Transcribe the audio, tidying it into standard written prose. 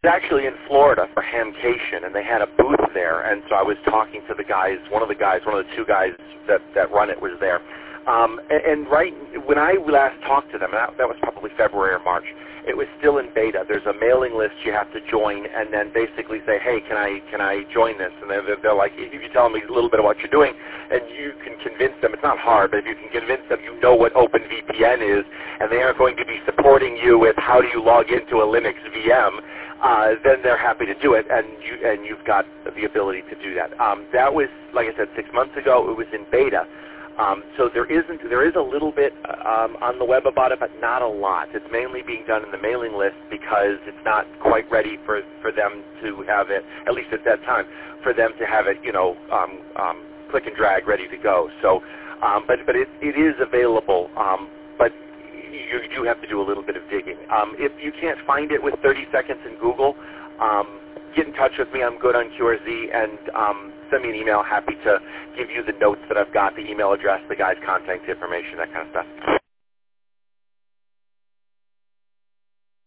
was actually in Florida for Hamcation, and they had a booth there, and so I was talking to the guys. One of the two guys that run it was there. And right when I last talked to them, that was probably February or March, it was still in beta. There's a mailing list you have to join, and then basically say, hey, can I join this? And they're like, if you tell me a little bit of what you're doing, and you can convince them, it's not hard, but if you can convince them you know what OpenVPN is, and they are going to be supporting you with how do you log into a Linux VM, then they're happy to do it, and you've got the ability to do that. That was, like I said, 6 months ago. It was in beta. So there is a little bit on the web about it, but not a lot. It's mainly being done in the mailing list because it's not quite ready for them to have it, at least at that time, for them to have it, click and drag ready to go. So, but it is available, but you do have to do a little bit of digging. If you can't find it with 30 seconds in Google, get in touch with me. I'm good on QRZ, and send me an email. Happy to give you the notes that I've got, the email address, the guy's contact information, that kind of stuff.